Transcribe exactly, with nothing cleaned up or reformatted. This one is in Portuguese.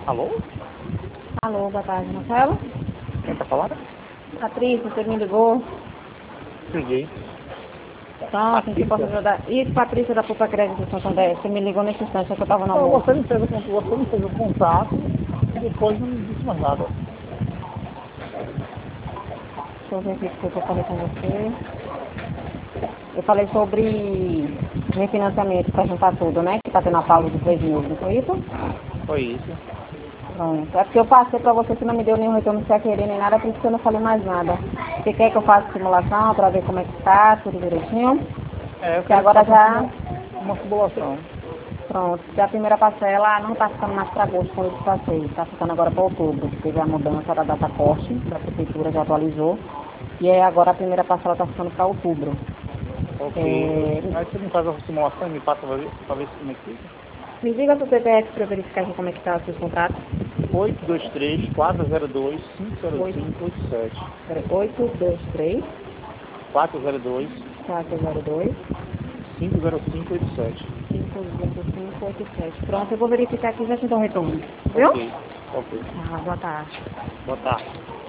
Alô? Alô, boa tarde, Marcelo. Quem tá falando? Patrícia, você me ligou? Liguei. Então, assim, que posso ajudar? Isso, Patrícia da Pupa Crédito Santander. Você me ligou nesse instante, é que eu tava no Não, almoço. você me fez o, con- você me fez o contato e depois não me disse mais nada. Deixa eu ver aqui o que eu falei com você. Eu falei sobre refinanciamento para juntar tudo, né? Que tá tendo a pausa de três meses, não foi isso? Foi isso. Pronto. É porque eu passei pra você, você não me deu nenhum retorno se querer nem nada, por isso que eu não falei mais nada. Você quer que eu faça simulação pra ver como é que tá, tudo direitinho? É, eu Que quero que agora faça uma, já... simula- uma simulação. Pronto, se a primeira parcela não está ficando mais para agosto, como eu te passei, está ficando agora para outubro, que teve a mudança da data corte, da prefeitura já atualizou, e aí agora a primeira parcela está ficando para outubro. Ok. É, Aí você me faz a simulação e me passa pra ver, pra ver se como é que fica. me diga seu C P F para eu verificar aqui como é que está os seus contratos. oito dois três, quatro zero dois, cinco zero Oito, cinco oito sete. peraí, oito dois três, quatro zero dois, quatro zero dois, cinco zero cinco oito sete. cinco zero cinco oito sete. Pronto, eu vou verificar aqui e já te dou um retorno. Viu? Ok. Ok. Ah, boa tarde. Boa tarde.